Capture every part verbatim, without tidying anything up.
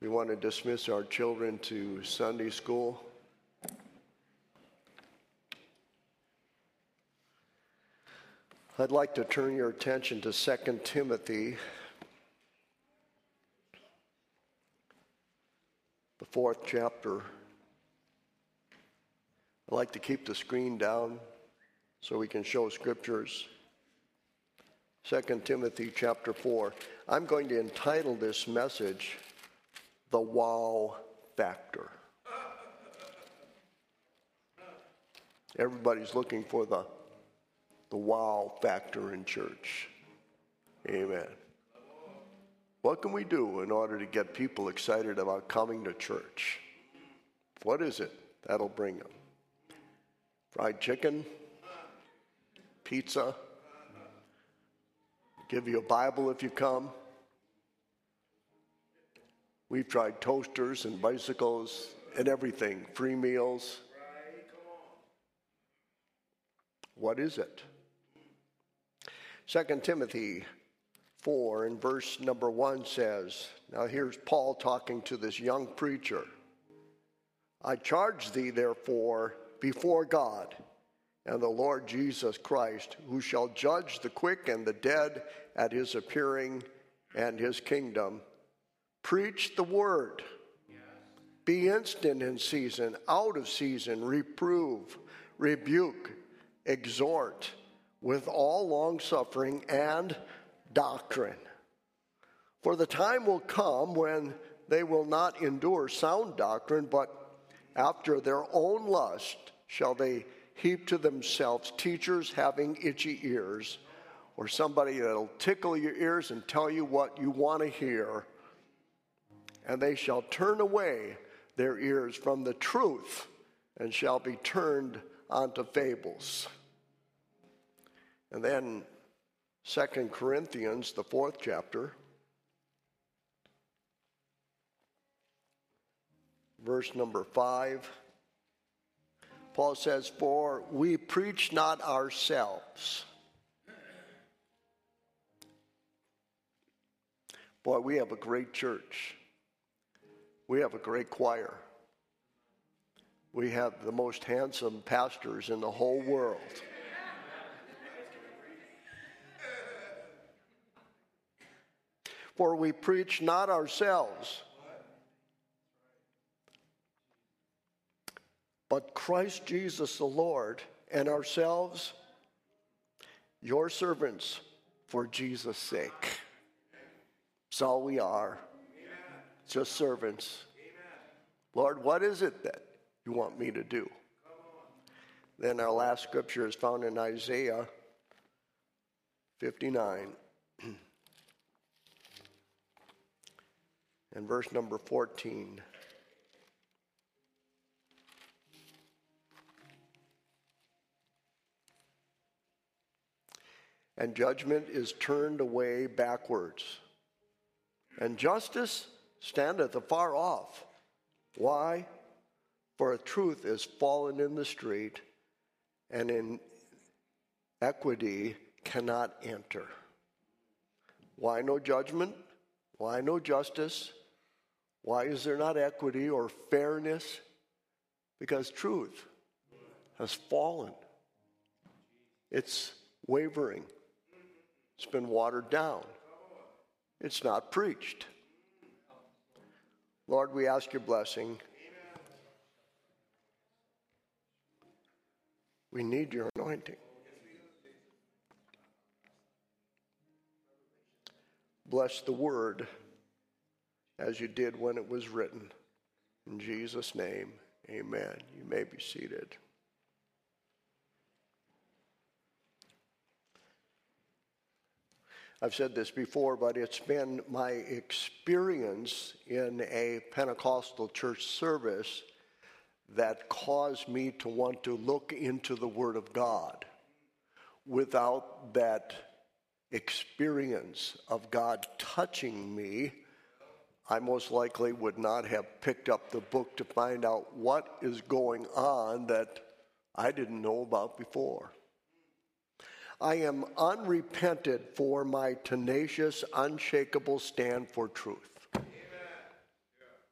We want to dismiss our children to Sunday school. I'd like to turn your attention to Second Timothy, the fourth chapter. I'd like to keep the screen down so we can show scriptures. Second Timothy chapter four. I'm going to entitle this message, The Wow Factor. Everybody's looking for the, the wow factor in church. Amen. What can we do in order to get people excited about coming to church? What is it that'll bring them? Fried chicken? Pizza? Give you a Bible if you come? We've tried toasters and bicycles and everything, free meals. What is it? Second Timothy four and verse number one says, now here's Paul talking to this young preacher. I charge thee therefore before God and the Lord Jesus Christ, who shall judge the quick and the dead at his appearing and his kingdom. Preach the word. Yes. Be instant in season, out of season, reprove, rebuke, exhort with all longsuffering and doctrine. For the time will come when they will not endure sound doctrine, but after their own lust shall they heap to themselves teachers having itchy ears, or somebody that'll tickle your ears and tell you what you want to hear. And they shall turn away their ears from the truth and shall be turned onto fables. And then Second Corinthians, the fourth chapter, verse number five. Paul says, for we preach not ourselves. Boy, we have a great church. We have a great choir. We have the most handsome pastors in the whole world. For we preach not ourselves, but Christ Jesus the Lord, and ourselves, your servants, for Jesus' sake. That's all we are. Just servants. Lord, what is it that you want me to do? Then our last scripture is found in Isaiah fifty-nine. And verse number fourteen. And judgment is turned away backwards, and justice standeth afar off. Why? For truth is fallen in the street, and in equity cannot enter. Why no judgment? Why no justice? Why is there not equity or fairness? Because truth has fallen. It's wavering. It's been watered down. It's not preached. Lord, we ask your blessing. We need your anointing. Bless the word as you did when it was written. In Jesus' name, amen. You may be seated. I've said this before, but it's been my experience in a Pentecostal church service that caused me to want to look into the Word of God. Without that experience of God touching me, I most likely would not have picked up the book to find out what is going on that I didn't know about before. I am unrepented for my tenacious, unshakable stand for truth. Amen.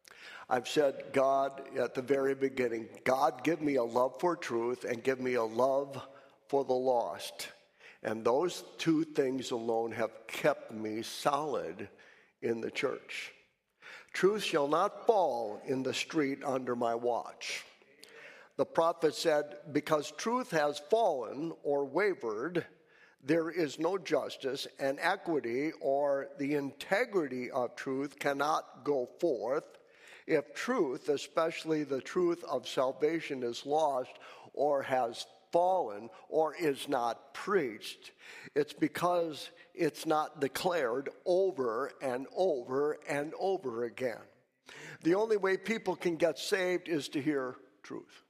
I've said, God, at the very beginning, God, give me a love for truth and give me a love for the lost. And those two things alone have kept me solid in the church. Truth shall not fall in the street under my watch. The prophet said, because truth has fallen or wavered, there is no justice, and equity or the integrity of truth cannot go forth. If truth, especially the truth of salvation, is lost or has fallen or is not preached, it's because it's not declared over and over and over again. The only way people can get saved is to hear truth.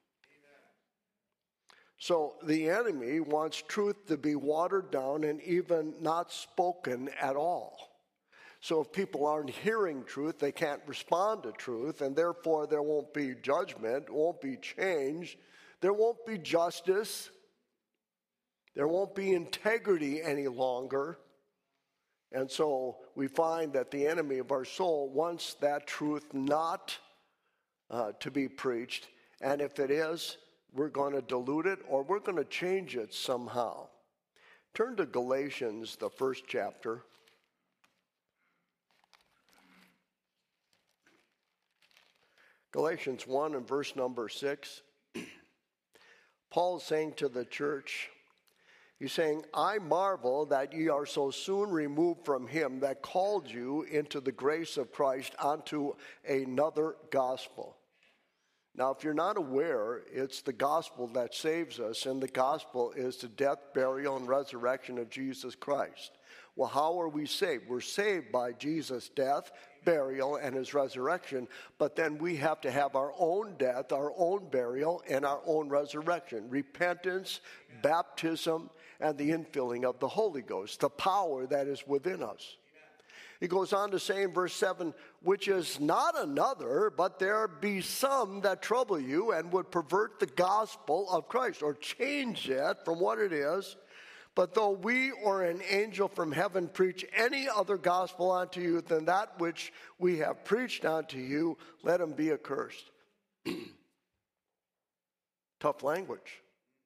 So the enemy wants truth to be watered down and even not spoken at all. So if people aren't hearing truth, they can't respond to truth, and therefore there won't be judgment, won't be change, there won't be justice, there won't be integrity any longer. And so we find that the enemy of our soul wants that truth not uh, to be preached, and if it is, we're going to dilute it or we're going to change it somehow. Turn to Galatians, the first chapter. Galatians one and verse number six. Paul is saying to the church, he's saying, I marvel that ye are so soon removed from him that called you into the grace of Christ unto another gospel. Now, if you're not aware, it's the gospel that saves us, and the gospel is the death, burial, and resurrection of Jesus Christ. Well, how are we saved? We're saved by Jesus' death, burial, and his resurrection, but then we have to have our own death, our own burial, and our own resurrection. Repentance, baptism, and the infilling of the Holy Ghost, the power that is within us. He goes on to say in verse seven, which is not another, but there be some that trouble you and would pervert the gospel of Christ, or change it from what it is. But though we or an angel from heaven preach any other gospel unto you than that which we have preached unto you, let him be accursed. Tough language.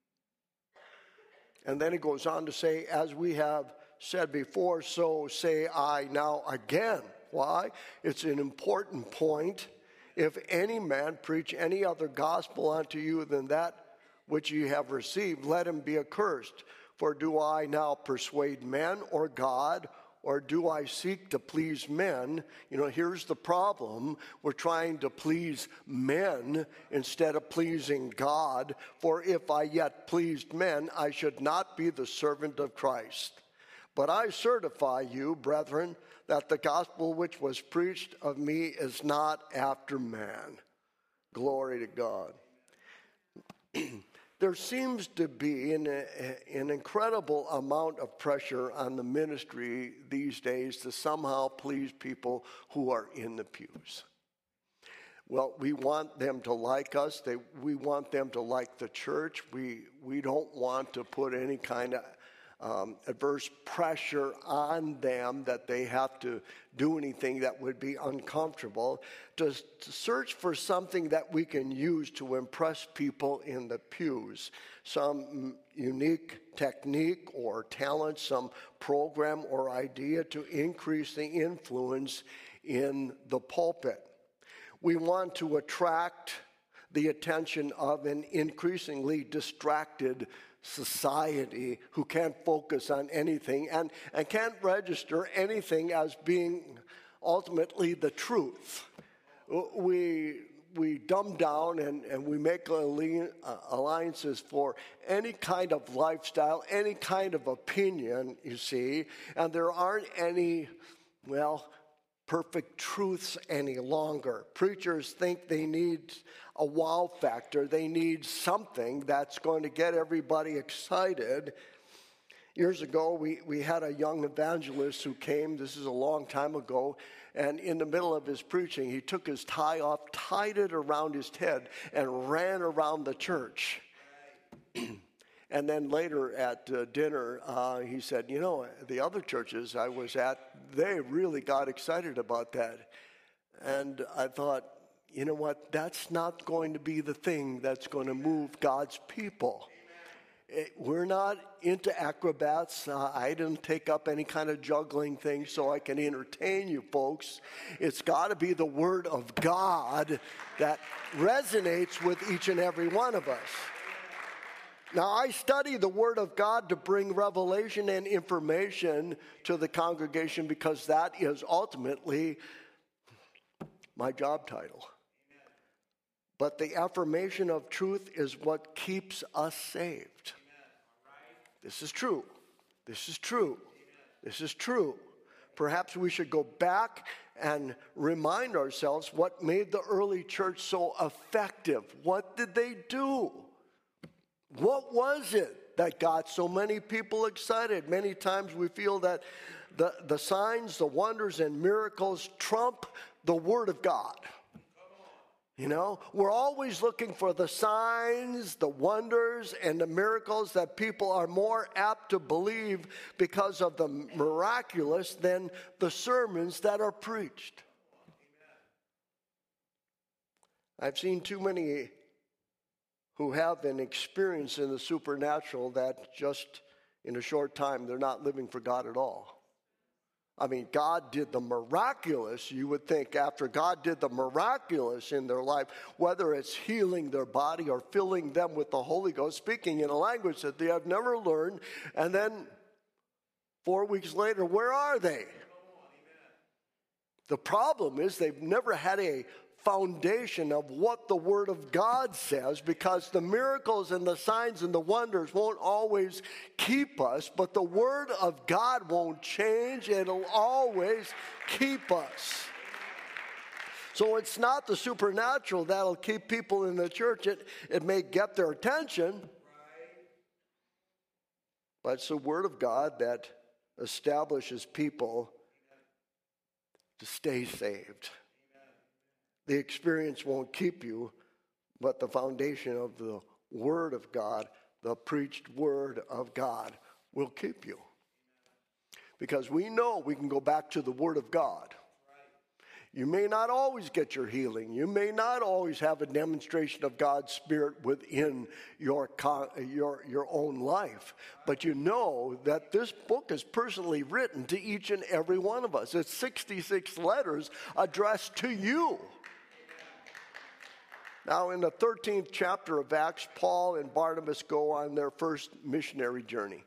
And then he goes on to say, as we have said before, so say I now again. Why? It's an important point. If any man preach any other gospel unto you than that which ye have received, let him be accursed. For do I now persuade men or God, or do I seek to please men? You know, here's the problem. We're trying to please men instead of pleasing God. For if I yet pleased men, I should not be the servant of Christ. But I certify you, brethren, that the gospel which was preached of me is not after man. Glory to God. There seems to be an, an incredible amount of pressure on the ministry these days to somehow please people who are in the pews. Well, we want them to like us. They, we want them to like the church. We, we don't want to put any kind of Um, adverse pressure on them that they have to do anything that would be uncomfortable, to, to search for something that we can use to impress people in the pews, some unique technique or talent, some program or idea to increase the influence in the pulpit. We want to attract the attention of an increasingly distracted society who can't focus on anything and, and can't register anything as being ultimately the truth. We, we dumb down and, and we make alliances for any kind of lifestyle, any kind of opinion, you see, and there aren't any, well, perfect truths any longer. Preachers think they need a wow factor. They need something that's going to get everybody excited. Years ago, we, we had a young evangelist who came, this is a long time ago, and in the middle of his preaching, he took his tie off, tied it around his head, and ran around the church. And then later at uh, dinner, uh, he said, you know, the other churches I was at, they really got excited about that. And I thought, you know what? That's not going to be the thing that's going to move God's people. It, we're not into acrobats. Uh, I didn't take up any kind of juggling thing so I can entertain you folks. It's got to be the Word of God that resonates with each and every one of us. Now, I study the Word of God to bring revelation and information to the congregation because that is ultimately my job title. But the affirmation of truth is what keeps us saved. This is true. This is true. This is true. Perhaps we should go back and remind ourselves what made the early church so effective. What did they do? What was it that got so many people excited? Many times we feel that the, the signs, the wonders, and miracles trump the Word of God. You know, we're always looking for the signs, the wonders, and the miracles that people are more apt to believe because of the miraculous than the sermons that are preached. I've seen too many who have an experience in the supernatural that just in a short time they're not living for God at all. I mean, God did the miraculous. You would think after God did the miraculous in their life, whether it's healing their body or filling them with the Holy Ghost, speaking in a language that they have never learned, and then four weeks later, where are they? The problem is they've never had a foundation of what the Word of God says, because the miracles and the signs and the wonders won't always keep us, but the Word of God won't change. It'll always keep us. So it's not the supernatural that'll keep people in the church. It, it may get their attention, but it's the Word of God that establishes people to stay saved. The experience won't keep you, but the foundation of the Word of God, the preached Word of God, will keep you. Because we know we can go back to the Word of God. You may not always get your healing. You may not always have a demonstration of God's Spirit within your, your, your own life. But you know that this book is personally written to each and every one of us. It's sixty-six letters addressed to you. Now, in the thirteenth chapter of Acts, Paul and Barnabas go on their first missionary journey.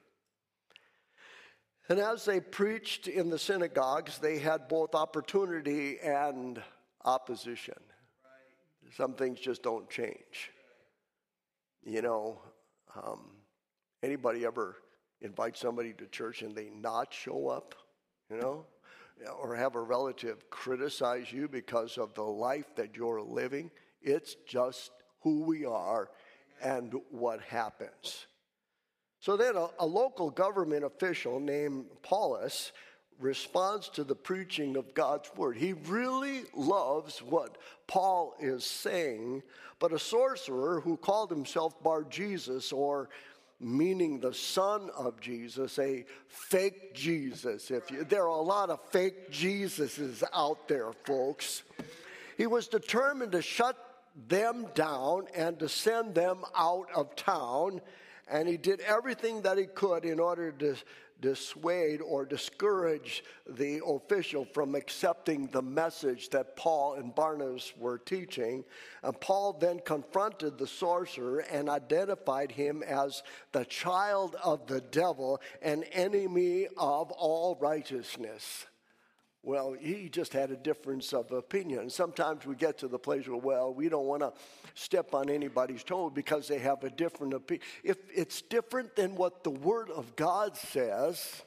And as they preached in the synagogues, they had both opportunity and opposition. Some things just don't change. You know, um, anybody ever invite somebody to church and they not show up, you know? Or have a relative criticize you because of the life that you're living? It's just who we are and what happens. So then a, a local government official named Paulus responds to the preaching of God's word. He really loves what Paul is saying, but a sorcerer who called himself Bar-Jesus, or meaning the son of Jesus, a fake Jesus. If you, there are a lot of fake Jesuses out there, folks. He was determined to shut them down and to send them out of town, and he did everything that he could in order to dissuade or discourage the official from accepting the message that Paul and Barnabas were teaching. And Paul then confronted the sorcerer and identified him as the child of the devil, an enemy of all righteousness. Well, he just had a difference of opinion. Sometimes we get to the place where, well, we don't want to step on anybody's toe because they have a different opinion. If it's different than what the Word of God says,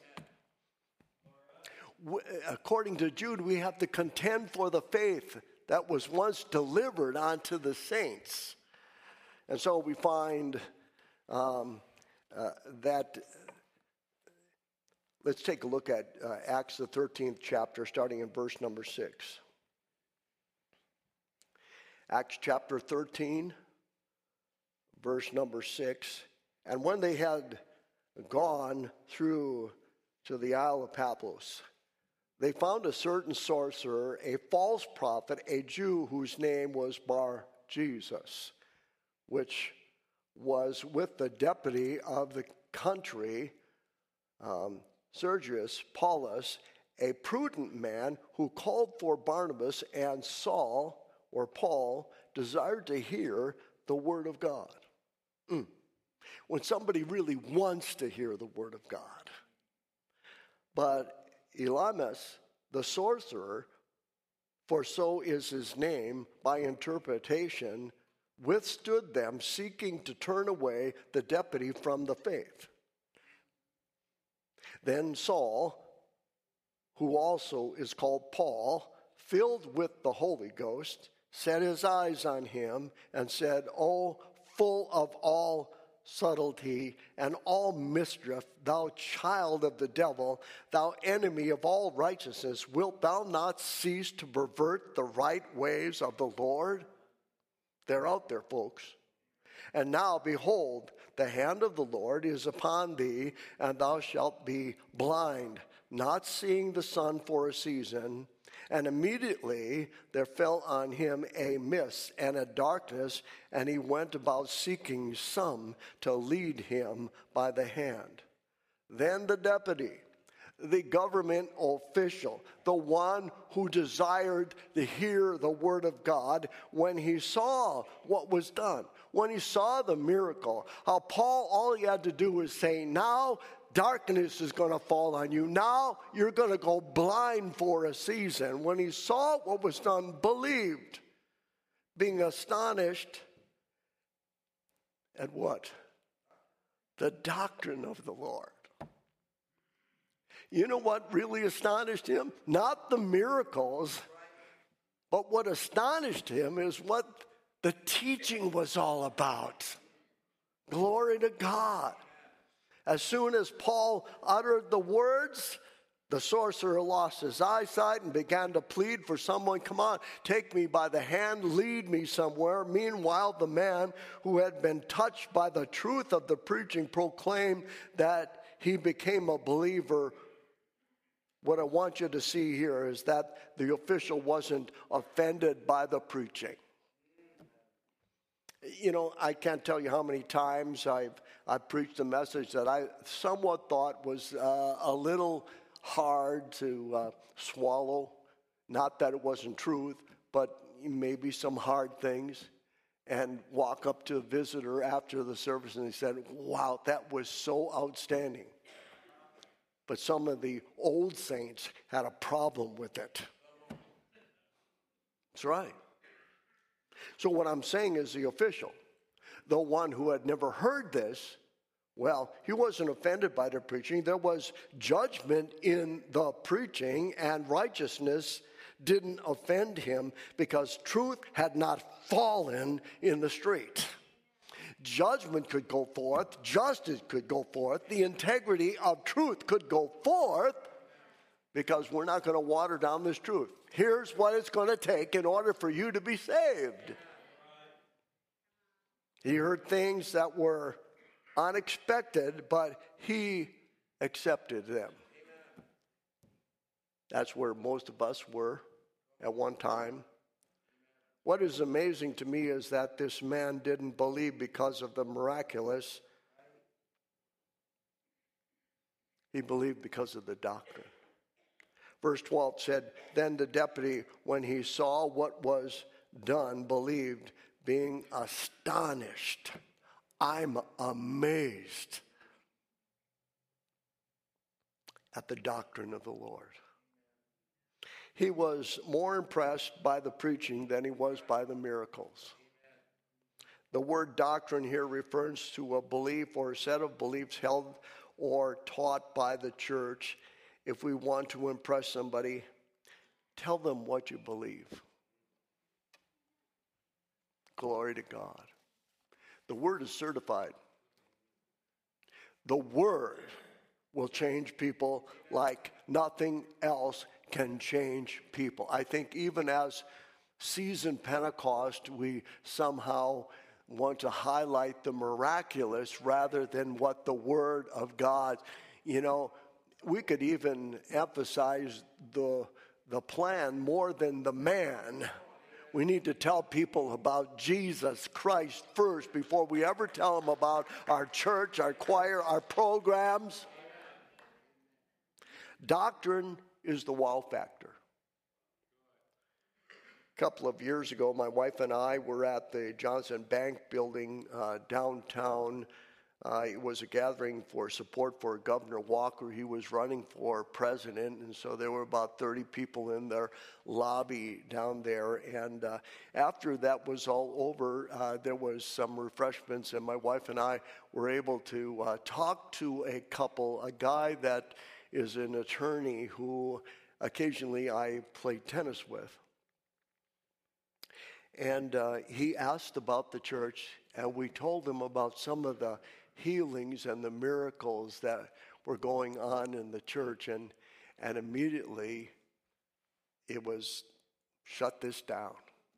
according to Jude, we have to contend for the faith that was once delivered unto the saints. And so we find um, uh, that... Let's take a look at uh, Acts, the thirteenth chapter, starting in verse number six. Acts chapter thirteen, verse number six. And when they had gone through to the Isle of Paphos, they found a certain sorcerer, a false prophet, a Jew whose name was Bar Jesus, which was with the deputy of the country, um, Sergius Paulus, a prudent man who called for Barnabas, and Saul, or Paul, desired to hear the word of God. Mm. When somebody really wants to hear the word of God. But Elymas, the sorcerer, for so is his name, by interpretation, withstood them, seeking to turn away the deputy from the faith. Then Saul, who also is called Paul, filled with the Holy Ghost, set his eyes on him and said, O full of all subtlety and all mischief, thou child of the devil, thou enemy of all righteousness, wilt thou not cease to pervert the right ways of the Lord? They're out there, folks. And now, behold, the hand of the Lord is upon thee, and thou shalt be blind, not seeing the sun for a season. And immediately there fell on him a mist and a darkness, and he went about seeking some to lead him by the hand. Then the deputy, the government official, the one who desired to hear the word of God, when he saw what was done, when he saw the miracle, how Paul, all he had to do was say, now darkness is going to fall on you. Now you're going to go blind for a season. When he saw what was done, believed, being astonished at what? The doctrine of the Lord. You know what really astonished him? Not the miracles, but what astonished him is what the teaching was all about. Glory to God. As soon as Paul uttered the words, the sorcerer lost his eyesight and began to plead for someone. Come on, take me by the hand, lead me somewhere. Meanwhile, the man who had been touched by the truth of the preaching proclaimed that he became a believer. What I want you to see here is that the official wasn't offended by the preaching. You know, I can't tell you how many times I've, I've preached a message that I somewhat thought was uh, a little hard to uh, swallow. Not that it wasn't truth, but maybe some hard things. And walk up to a visitor after the service and he said, wow, that was so outstanding. But some of the old saints had a problem with it. That's right. So what I'm saying is the official, the one who had never heard this, well, he wasn't offended by the preaching. There was judgment in the preaching, and righteousness didn't offend him because truth had not fallen in the street. Judgment could go forth, justice could go forth, the integrity of truth could go forth, because we're not going to water down this truth. Here's what it's going to take in order for you to be saved. He heard things that were unexpected, but he accepted them. That's where most of us were at one time. What is amazing to me is that this man didn't believe because of the miraculous. He believed because of the doctrine. Verse twelve said, then the deputy, when he saw what was done, believed, being astonished. I'm amazed at the doctrine of the Lord. He was more impressed by the preaching than he was by the miracles. The word doctrine here refers to a belief or a set of beliefs held or taught by the church. If we want to impress somebody, tell them what you believe. Glory to God. The word is certified. The word will change people like nothing else can change people. I think even as season Pentecost, we somehow want to highlight the miraculous rather than what the Word of God, you know, we could even emphasize the, the plan more than the man. We need to tell people about Jesus Christ first before we ever tell them about our church, our choir, our programs. Doctrine is the wow factor. A couple of years ago, my wife and I were at the Johnson Bank building uh, downtown. Uh, it was a gathering for support for Governor Walker. He was running for president, and so there were about thirty people in their lobby down there. And uh, after that was all over, uh, there was some refreshments, and my wife and I were able to uh, talk to a couple, a guy that is an attorney who occasionally I play tennis with. And uh, he asked about the church, and we told him about some of the healings and the miracles that were going on in the church, and and immediately it was shut this down.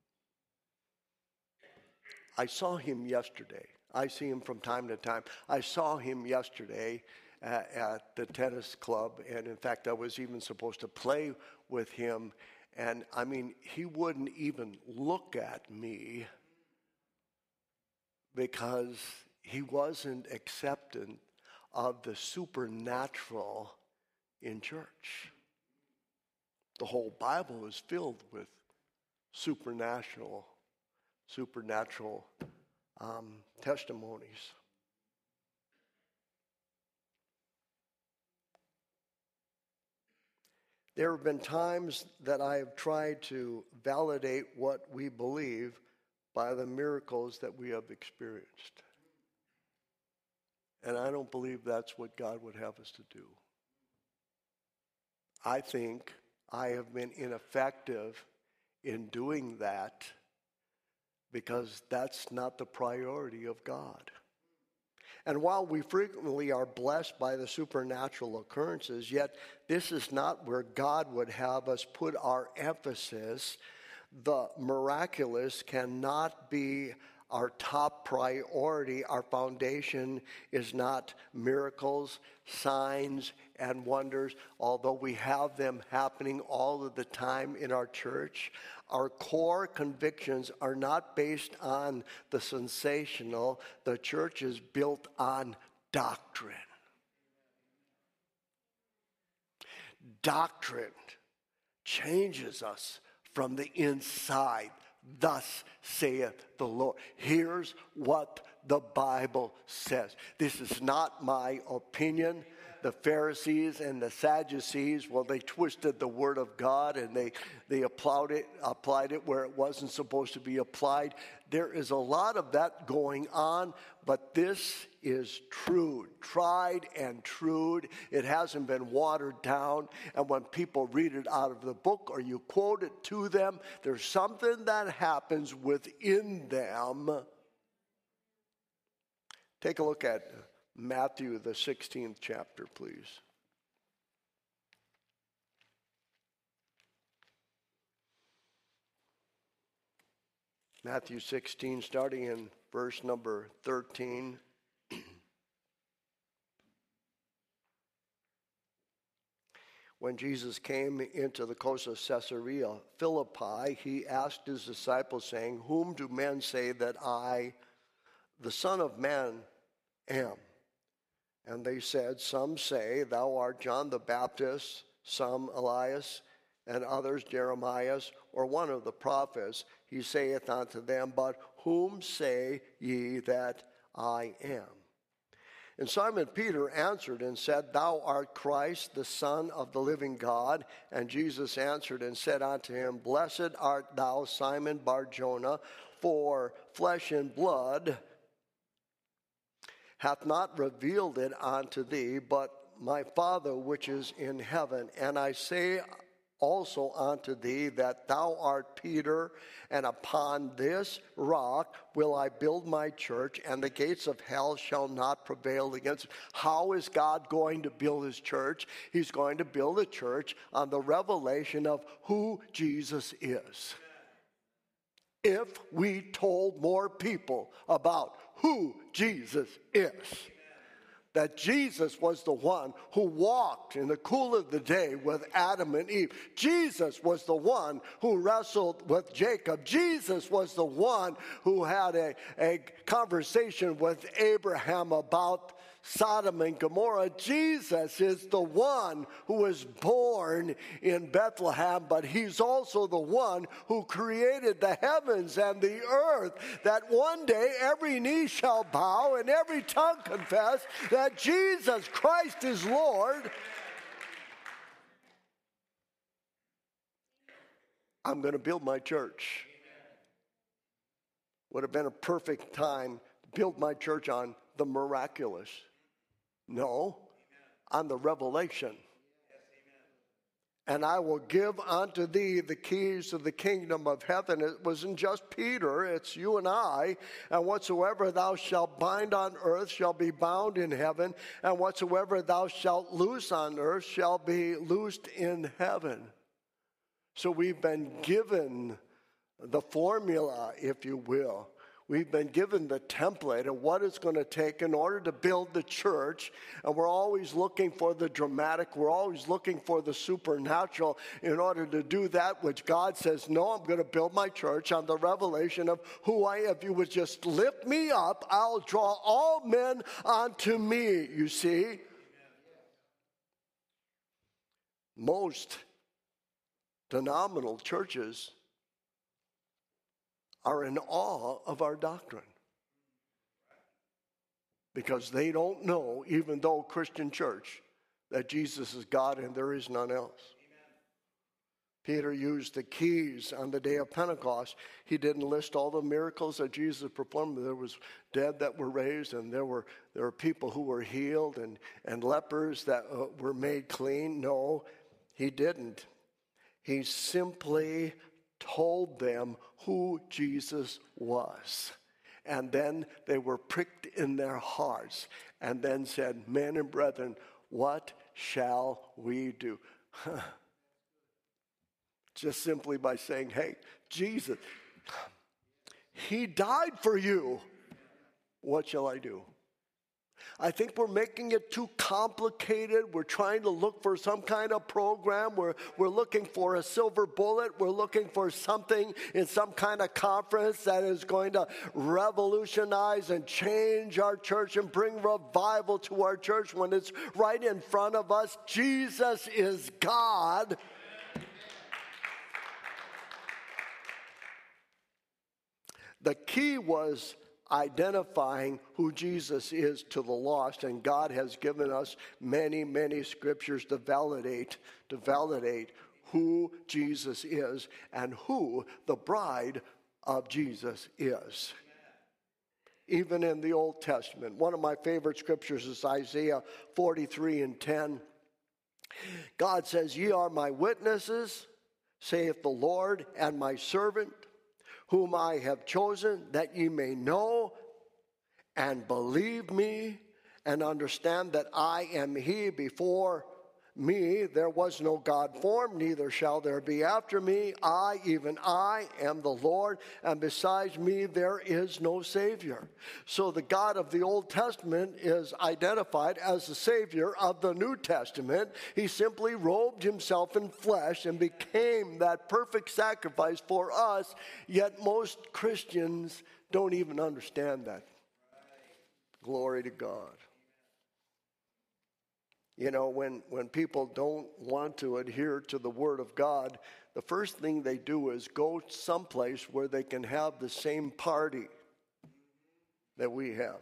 I saw him yesterday. I see him from time to time. I saw him yesterday at, at the tennis club, and in fact I was even supposed to play with him, and I mean he wouldn't even look at me because he wasn't acceptant of the supernatural in church. The whole Bible is filled with supernatural, supernatural um, testimonies. There have been times that I have tried to validate what we believe by the miracles that we have experienced. And I don't believe that's what God would have us to do. I think I have been ineffective in doing that because that's not the priority of God. And while we frequently are blessed by the supernatural occurrences, yet this is not where God would have us put our emphasis. The miraculous cannot be our top priority. Our foundation is not miracles, signs, and wonders. Although we have them happening all of the time in our church, our core convictions are not based on the sensational. The church is built on doctrine. Doctrine changes us from the inside. Thus saith the Lord. Here's what the Bible says. This is not my opinion. The Pharisees and the Sadducees, well, they twisted the word of God and they, they applied it, applied it where it wasn't supposed to be applied. There is a lot of that going on, but this is true, tried and true. It hasn't been watered down. And when people read it out of the book or you quote it to them, there's something that happens within them. Take a look at Matthew, the sixteenth chapter, please. Matthew sixteen, starting in verse number thirteen. When Jesus came into the coast of Caesarea Philippi, he asked his disciples, saying, "Whom do men say that I, the Son of Man, am?" And they said, "Some say, thou art John the Baptist, some Elias, and others Jeremiah, or one of the prophets." He saith unto them, "But whom say ye that I am?" And Simon Peter answered and said, "Thou art Christ, the Son of the living God." And Jesus answered and said unto him, "Blessed art thou, Simon Bar-Jonah, for flesh and blood hath not revealed it unto thee, but my Father which is in heaven. And I say also unto thee that thou art Peter, and upon this rock will I build my church, and the gates of hell shall not prevail against it." How is God going to build his church? He's going to build a church on the revelation of who Jesus is. If we told more people about who Jesus is, that Jesus was the one who walked in the cool of the day with Adam and Eve. Jesus was the one who wrestled with Jacob. Jesus was the one who had a, a conversation with Abraham about Sodom and Gomorrah. Jesus is the one who was born in Bethlehem, but he's also the one who created the heavens and the earth, that one day every knee shall bow and every tongue confess that Jesus Christ is Lord. I'm going to build my church. Would have been a perfect time to build my church on the miraculous. No, on the revelation. And I will give unto thee the keys of the kingdom of heaven. It wasn't just Peter, it's you and I. And whatsoever thou shalt bind on earth shall be bound in heaven. And whatsoever thou shalt loose on earth shall be loosed in heaven. So we've been given the formula, if you will. We've been given the template of what it's going to take in order to build the church. And we're always looking for the dramatic. We're always looking for the supernatural in order to do that which God says, no, I'm going to build my church on the revelation of who I am. If you would just lift me up, I'll draw all men unto me, you see. Most denominational churches are in awe of our doctrine because they don't know, even though Christian church, that Jesus is God and there is none else. Amen. Peter used the keys on the day of Pentecost. He didn't list all the miracles that Jesus performed. There was dead that were raised, and there were there were people who were healed, and, and lepers that uh, were made clean. No, he didn't. He simply told them who Jesus was. And then they were pricked in their hearts and then said, men and brethren, what shall we do? Just simply by saying, hey, Jesus, he died for you. What shall I do? I think we're making it too complicated. We're trying to look for some kind of program. We're, we're looking for a silver bullet. We're looking for something in some kind of conference that is going to revolutionize and change our church and bring revival to our church when it's right in front of us. Jesus is God. The key was identifying who Jesus is to the lost, and God has given us many, many scriptures to validate, to validate who Jesus is and who the bride of Jesus is. Even in the Old Testament, one of my favorite scriptures is Isaiah forty-three and ten. God says, ye are my witnesses, saith the Lord, and my servant, whom I have chosen, that ye may know and believe me and understand that I am he. Before me there was no God formed, neither shall there be after me. I, even I, am the Lord, and besides me there is no Savior. So the God of the Old Testament is identified as the Savior of the New Testament. He simply robed himself in flesh and became that perfect sacrifice for us, yet most Christians don't even understand that. Glory to God. You know, when, when people don't want to adhere to the Word of God, the first thing they do is go someplace where they can have the same party that we have.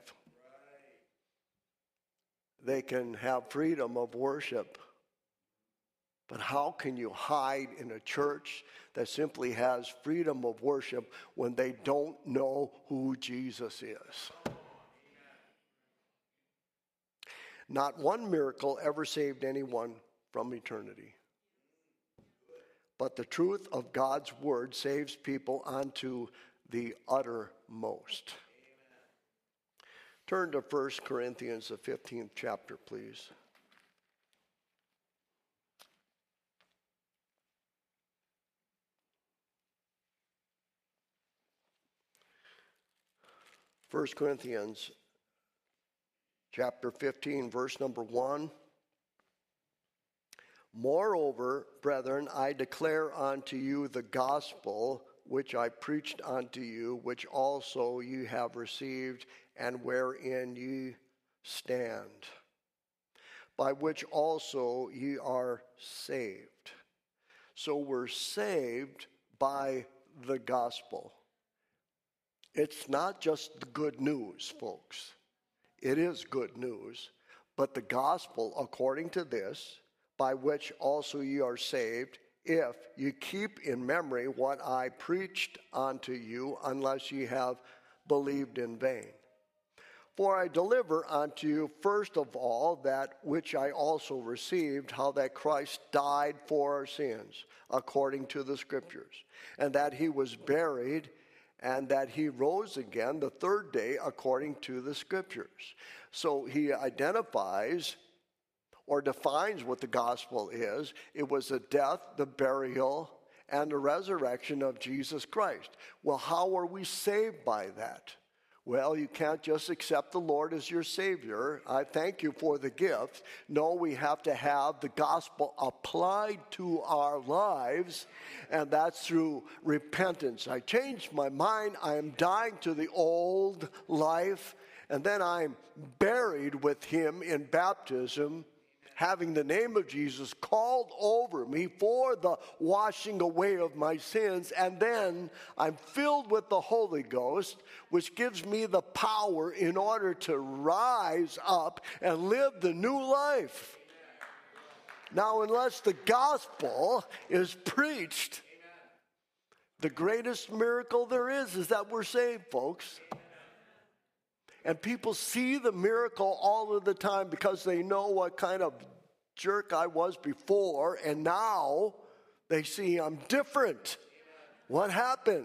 They can have freedom of worship. But how can you hide in a church that simply has freedom of worship when they don't know who Jesus is? Not one miracle ever saved anyone from eternity. But the truth of God's word saves people unto the uttermost. Turn to First Corinthians, the fifteenth chapter, please. First Corinthians chapter fifteen, verse number one. Moreover, brethren, I declare unto you the gospel which I preached unto you, which also ye have received, and wherein ye stand, by which also ye are saved. So we're saved by the gospel. It's not just the good news, folks. It is good news, but the gospel, according to this, by which also ye are saved, if you keep in memory what I preached unto you, unless ye have believed in vain. For I deliver unto you first of all that which I also received, how that Christ died for our sins, according to the Scriptures, and that he was buried, and that he rose again the third day, according to the Scriptures. So he identifies or defines what the gospel is. It was the death, the burial, and the resurrection of Jesus Christ. Well, how are we saved by that? Well, you can't just accept the Lord as your Savior. I thank you for the gift. No, we have to have the gospel applied to our lives, and that's through repentance. I changed my mind. I am dying to the old life, and then I'm buried with him in baptism, having the name of Jesus called over me for the washing away of my sins. And then I'm filled with the Holy Ghost, which gives me the power in order to rise up and live the new life. Now, unless the gospel is preached, the greatest miracle there is is that we're saved, folks. And people see the miracle all of the time because they know what kind of jerk I was before, and now they see I'm different. What happened?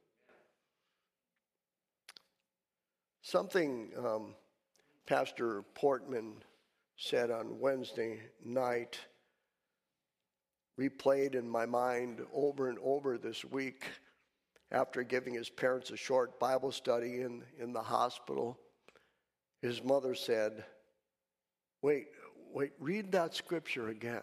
Something um, Pastor Portman said on Wednesday night replayed in my mind over and over this week after giving his parents a short Bible study in, in the hospital. His mother said, wait, wait, read that scripture again.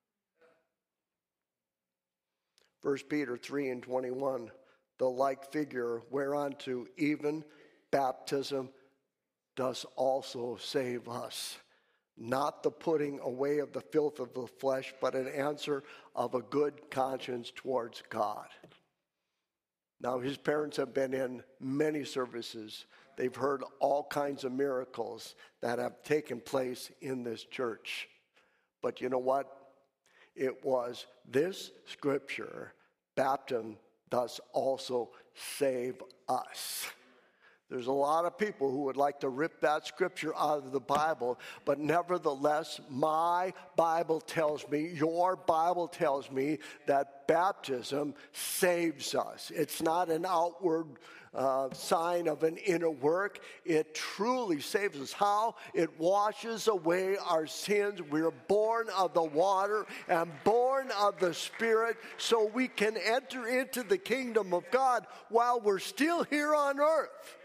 First Peter three and twenty-one, the like figure whereunto even baptism does also save us. Not the putting away of the filth of the flesh, but an answer of a good conscience towards God. Now, his parents have been in many services. They've heard all kinds of miracles that have taken place in this church. But you know what? It was this scripture, baptism does also save us. There's a lot of people who would like to rip that scripture out of the Bible, but nevertheless, my Bible tells me, your Bible tells me that baptism saves us. It's not an outward uh, sign of an inner work. It truly saves us. How? It washes away our sins. We're born of the water and born of the Spirit, so we can enter into the kingdom of God while we're still here on earth.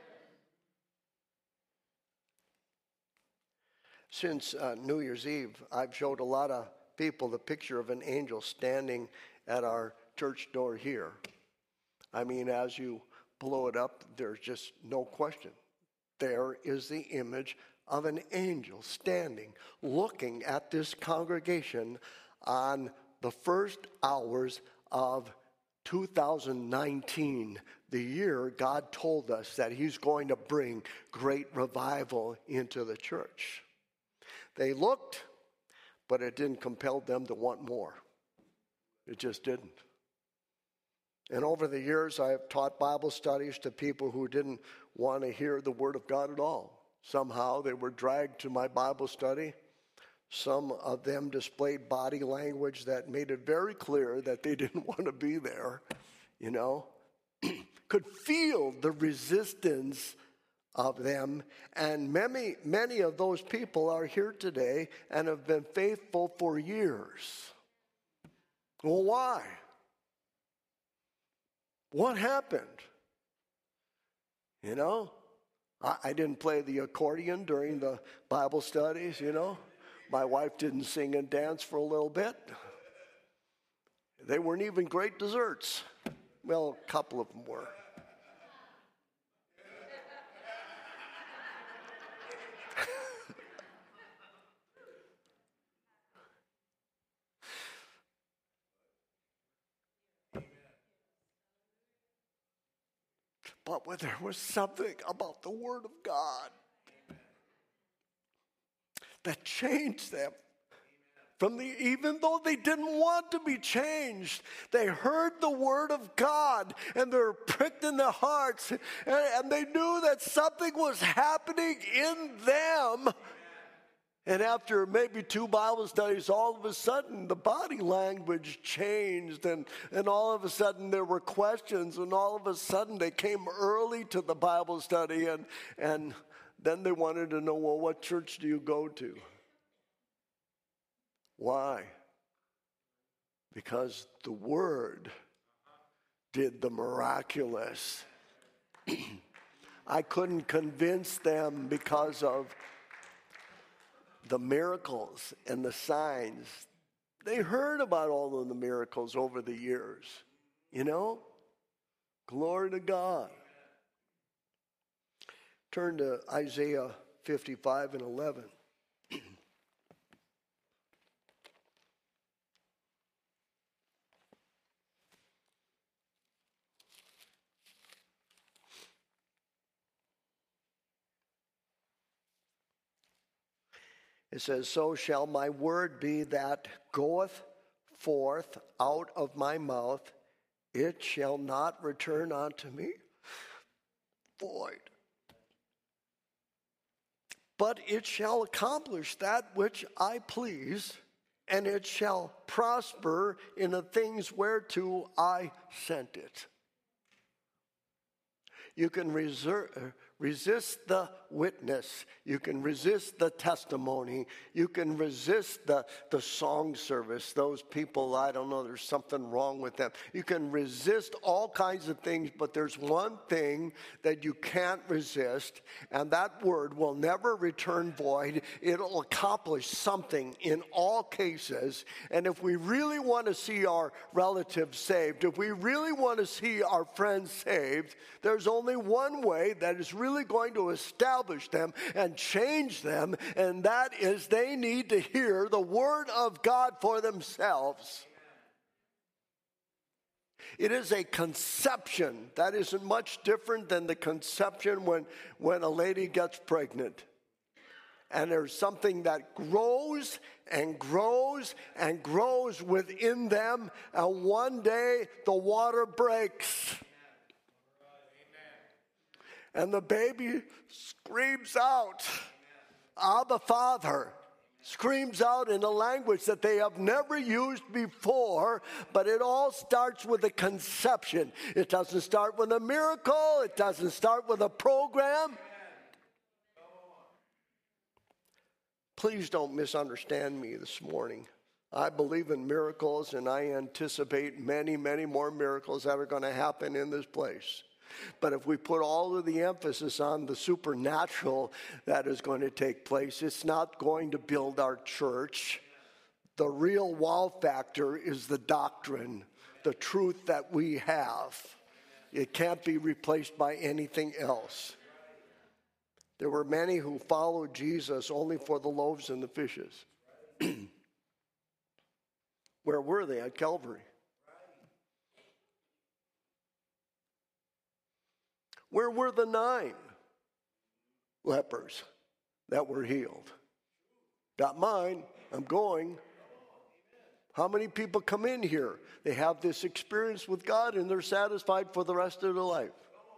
Since uh, New Year's Eve, I've showed a lot of people the picture of an angel standing at our church door here. I mean, as you blow it up, there's just no question. There is the image of an angel standing, looking at this congregation on the first hours of two thousand nineteen, the year God told us that he's going to bring great revival into the church. They looked, but it didn't compel them to want more. It just didn't. And over the years, I have taught Bible studies to people who didn't want to hear the Word of God at all. Somehow they were dragged to my Bible study. Some of them displayed body language that made it very clear that they didn't want to be there, you know. Could feel the resistance of them, and many, many of those people are here today and have been faithful for years. Well, why? What happened? You know, I, I didn't play the accordion during the Bible studies, you know. My wife didn't sing and dance for a little bit. They weren't even great desserts. Well, a couple of them were. But when there was something about the Word of God that changed them, from the, even though they didn't want to be changed, they heard the Word of God and they were pricked in their hearts, and, and they knew that something was happening in them. And after maybe two Bible studies, all of a sudden the body language changed, and, and all of a sudden there were questions, and all of a sudden they came early to the Bible study, and, and then they wanted to know, well, what church do you go to? Why? Because the Word did the miraculous. I couldn't convince them because of the miracles and the signs. They heard about all of the miracles over the years, you know? Glory to God. Turn to Isaiah fifty-five and eleven. It says, so shall my word be that goeth forth out of my mouth, it shall not return unto me void, but it shall accomplish that which I please, and it shall prosper in the things whereto I sent it. You can reserve, resist the witness. You can resist the testimony. You can resist the, the song service. Those people, I don't know, there's something wrong with them. You can resist all kinds of things, but there's one thing that you can't resist, and that word will never return void. It'll accomplish something in all cases. And if we really want to see our relatives saved, if we really want to see our friends saved, there's only one way that is really going to establish them and change them, and that is they need to hear the Word of God for themselves. It is a conception that isn't much different than the conception when, when a lady gets pregnant. And there's something that grows and grows and grows within them, and one day the water breaks. And the baby screams out, Abba, Father, screams out in a language that they have never used before, but it all starts with a conception. It doesn't start with a miracle. It doesn't start with a program. Please don't misunderstand me this morning. I believe in miracles, and I anticipate many, many more miracles that are going to happen in this place. But if we put all of the emphasis on the supernatural that is going to take place, it's not going to build our church. The real wow factor is the doctrine, the truth that we have. It can't be replaced by anything else. There were many who followed Jesus only for the loaves and the fishes. Where were they? At Calvary. Where were the nine lepers that were healed? Got mine. I'm going. How many people come in here? They have this experience with God and they're satisfied for the rest of their life.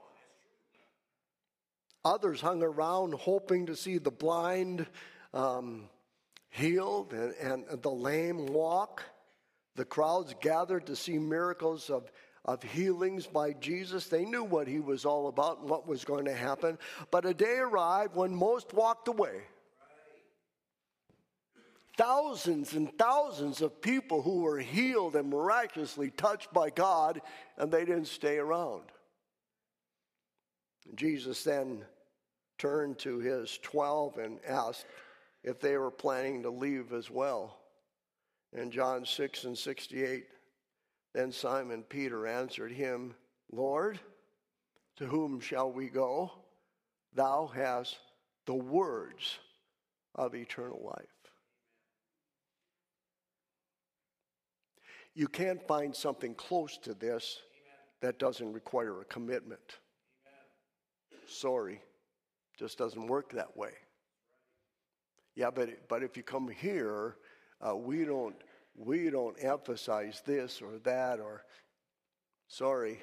Others hung around hoping to see the blind um, healed and, and the lame walk. The crowds gathered to see miracles of of healings by Jesus. They knew what he was all about and what was going to happen. But a day arrived when most walked away. Thousands and thousands of people who were healed and miraculously touched by God, and they didn't stay around. Jesus then turned to his twelve and asked if they were planning to leave as well. In John six and sixty-eight, then Simon Peter answered him, Lord, to whom shall we go? Thou hast the words of eternal life. You can't find something close to this that doesn't require a commitment. Sorry, just doesn't work that way. Yeah, but but if you come here, uh, we don't we don't emphasize this or that or sorry.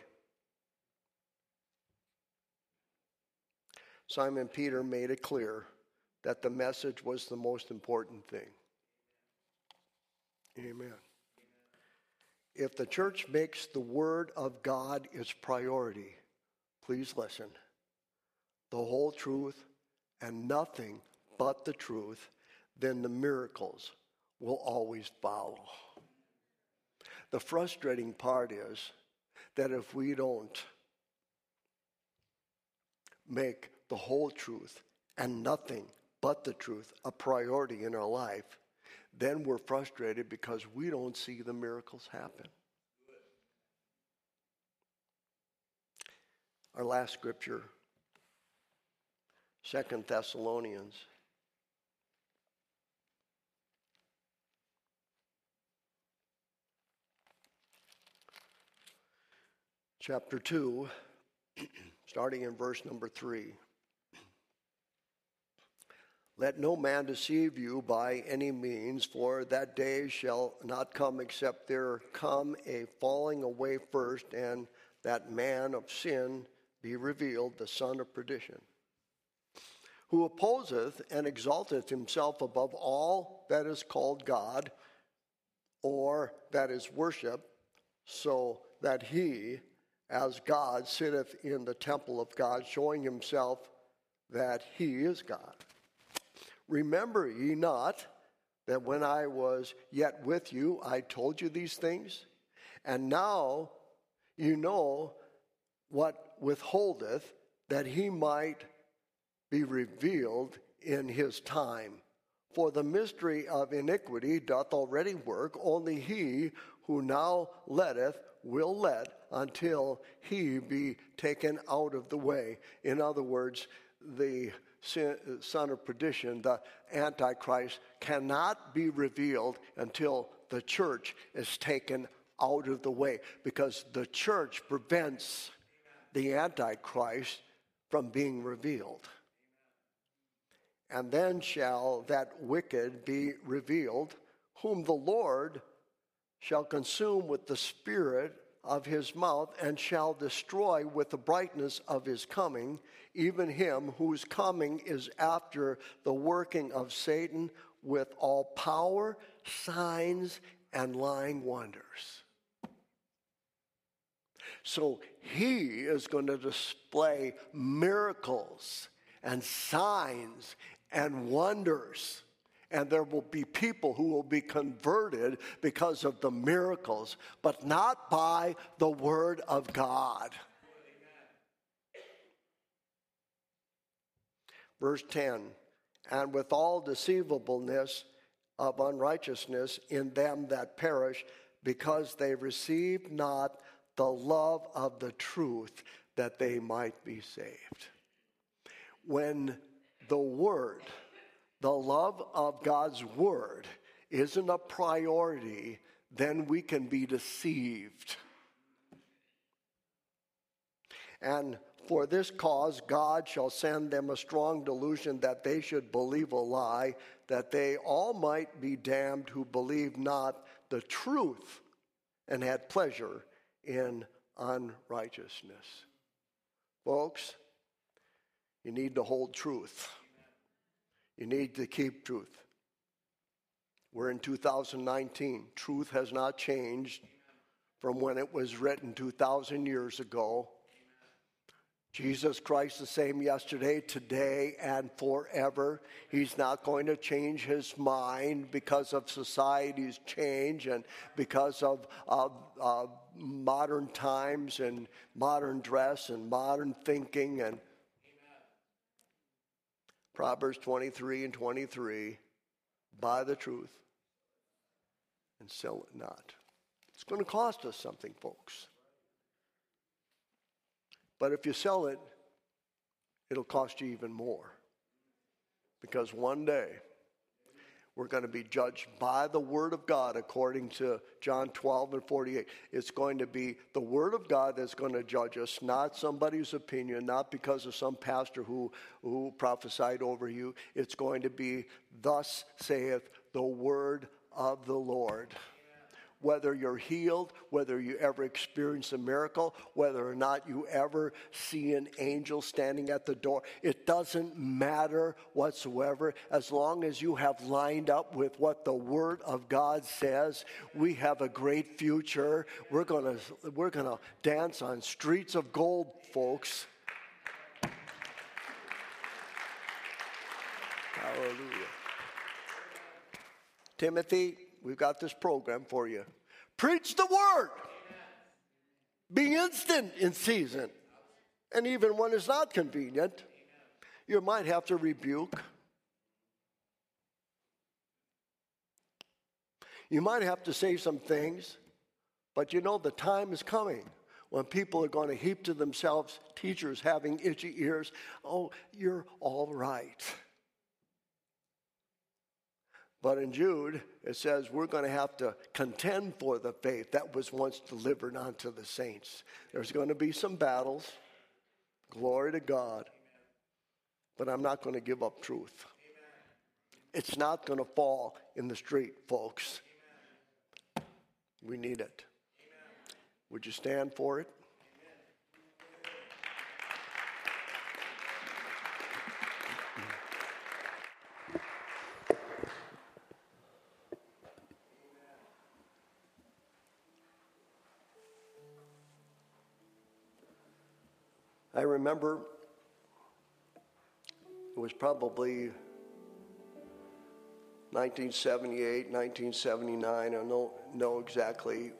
Simon Peter made it clear that the message was the most important thing. Amen. If the church makes the Word of God its priority, please listen. The whole truth and nothing but the truth, then the miracles will always follow. The frustrating part is that if we don't make the whole truth and nothing but the truth a priority in our life, then we're frustrated because we don't see the miracles happen. Our last scripture, Second Thessalonians. Chapter two, starting in verse number three. Let no man deceive you by any means, for that day shall not come except there come a falling away first, and that man of sin be revealed, the son of perdition, who opposeth and exalteth himself above all that is called God, or that is worship, so that he, as God, sitteth in the temple of God, showing himself that he is God. Remember ye not that when I was yet with you, I told you these things? And now you know what withholdeth, that he might be revealed in his time. For the mystery of iniquity doth already work, only he who now letteth will let until he be taken out of the way. In other words, the son of perdition, the Antichrist, cannot be revealed until the church is taken out of the way, because the church prevents the Antichrist from being revealed. And then shall that wicked be revealed, whom the Lord shall consume with the spirit of his mouth, and shall destroy with the brightness of his coming, even him whose coming is after the working of Satan with all power, signs, and lying wonders. So he is going to display miracles and signs and wonders. And there will be people who will be converted because of the miracles, but not by the word of God. Verse ten, and with all deceivableness of unrighteousness in them that perish, because they receive not the love of the truth, that they might be saved. When the word, the love of God's word, isn't a priority, then we can be deceived. And for this cause God shall send them a strong delusion, that they should believe a lie, that they all might be damned who believe not the truth, and had pleasure in unrighteousness. Folks, you need to hold truth. You need to keep truth. We're in two thousand nineteen. Truth has not changed from when it was written two thousand years ago. Jesus Christ the same yesterday, today, and forever. He's not going to change his mind because of society's change and because of uh, uh, modern times and modern dress and modern thinking. And Proverbs twenty-three and twenty-three, buy the truth and sell it not. It's going to cost us something, folks. But if you sell it, it'll cost you even more. Because one day, we're going to be judged by the Word of God according to John twelve and forty-eight. It's going to be the Word of God that's going to judge us, not somebody's opinion, not because of some pastor who, who prophesied over you. It's going to be, thus saith the Word of the Lord. Whether you're healed, whether you ever experience a miracle, whether or not you ever see an angel standing at the door, it doesn't matter whatsoever. As long as you have lined up with what the Word of God says, we have a great future. We're gonna, we're gonna dance on streets of gold, folks. Hallelujah. Timothy, we've got this program for you. Preach the word. Be instant in season. And even when it's not convenient, you might have to rebuke. You might have to say some things, but you know the time is coming when people are going to heap to themselves, teachers having itchy ears. Oh, you're all right. But in Jude, it says we're going to have to contend for the faith that was once delivered unto the saints. There's going to be some battles. Glory to God. But I'm not going to give up truth. It's not going to fall in the street, folks. We need it. Would you stand for it? I remember it was probably nineteen seventy-eight, nineteen seventy-nine, I don't know exactly.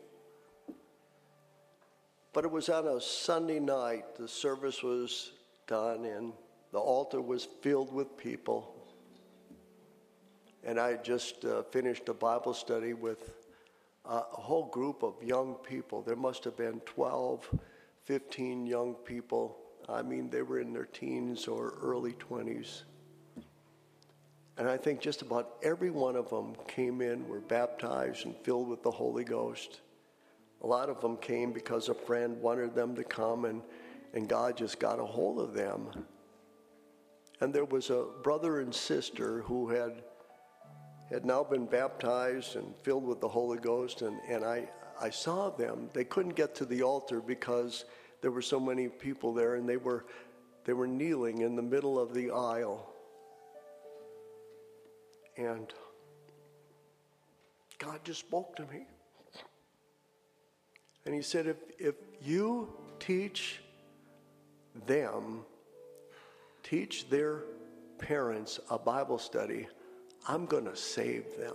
But it was on a Sunday night. The service was done and the altar was filled with people. And I had just uh, finished a Bible study with uh, a whole group of young people. There must have been twelve, fifteen young people. I mean, they were in their teens or early twenties. And I think just about every one of them came in, were baptized and filled with the Holy Ghost. A lot of them came because a friend wanted them to come, and, and God just got a hold of them. And there was a brother and sister who had had now been baptized and filled with the Holy Ghost, and, and I, I saw them. They couldn't get to the altar because there were so many people there, and they were they were kneeling in the middle of the aisle. And God just spoke to me. And he said, if, if you teach them, teach their parents a Bible study, I'm going to save them.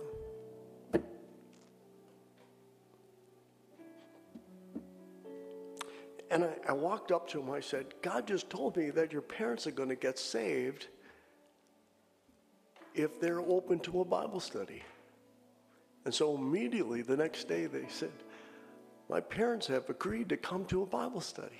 And I, I walked up to him, I said, God just told me that your parents are going to get saved if they're open to a Bible study. And so immediately the next day they said, my parents have agreed to come to a Bible study.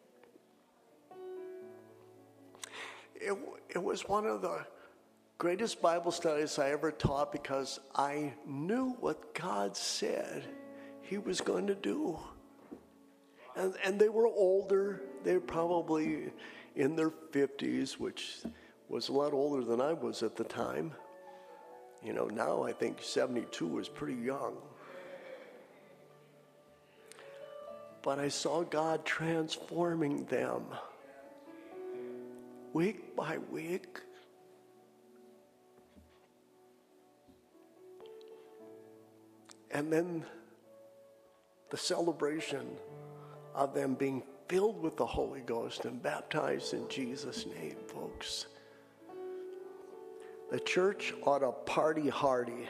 It, it was one of the greatest Bible studies I ever taught because I knew what God said he was going to do. And, and they were older. They were probably in their fifties, which was a lot older than I was at the time. You know, now I think seventy-two is pretty young. But I saw God transforming them week by week. And then the celebration of them being filled with the Holy Ghost and baptized in Jesus' name, folks. The church ought to party hardy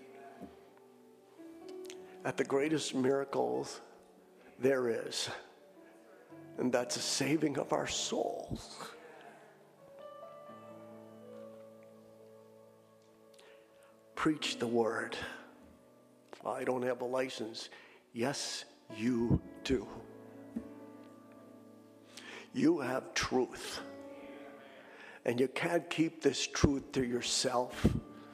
at the greatest miracles there is, and that's the saving of our souls. preach the word. I don't have a license. Yes, you do. You have truth. And you can't keep this truth to yourself.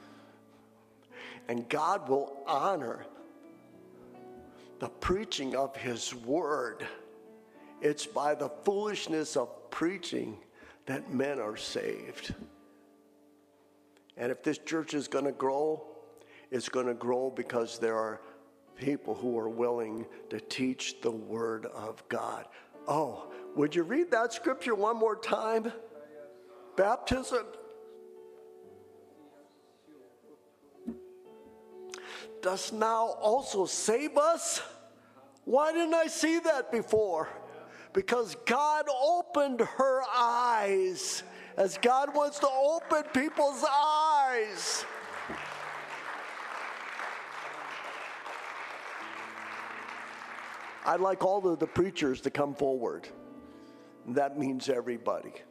And God will honor the preaching of his word. It's by the foolishness of preaching that men are saved. And if this church is going to grow, it's going to grow because there are people who are willing to teach the word of God. Oh, would you read that scripture one more time? Baptism does now also save us. Why didn't I see that before? Because God opened her eyes, as God wants to open people's eyes. I'd like all of the preachers to come forward. That means everybody.